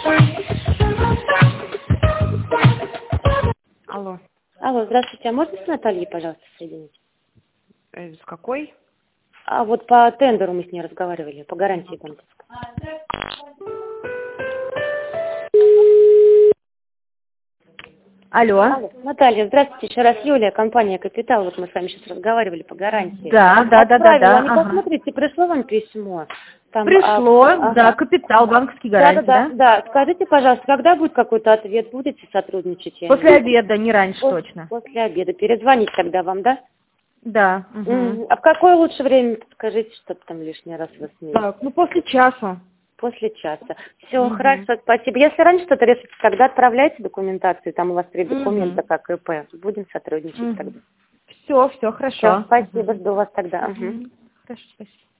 Алло. Алло, здравствуйте, а можно с Натальей, пожалуйста, соединить? С какой? А вот по тендеру мы с ней разговаривали, по гарантии банковской. Алло. Алло. Наталья, здравствуйте, еще раз Юлия, компания «Капитал», вот мы с вами сейчас разговаривали по гарантии. Да. Отправила, не Ага. посмотрите, пришло вам письмо? Там, Пришло, ага. да, «Капитал», банковские гарантии, да? Да. Скажите, пожалуйста, когда будет какой-то ответ, будете сотрудничать? После обеда, не раньше точно. После обеда. Перезвонить тогда вам, да? Да. Угу. А в какое лучше время, скажите, чтобы там лишний раз вас не... Так, после часа. После часа. Все, хорошо, спасибо. Если раньше что-то решите, тогда отправляйте документацию, там у вас 3 документа, как ИП. Будем сотрудничать тогда. Все, хорошо. Все, спасибо, жду вас тогда. Хорошо, спасибо.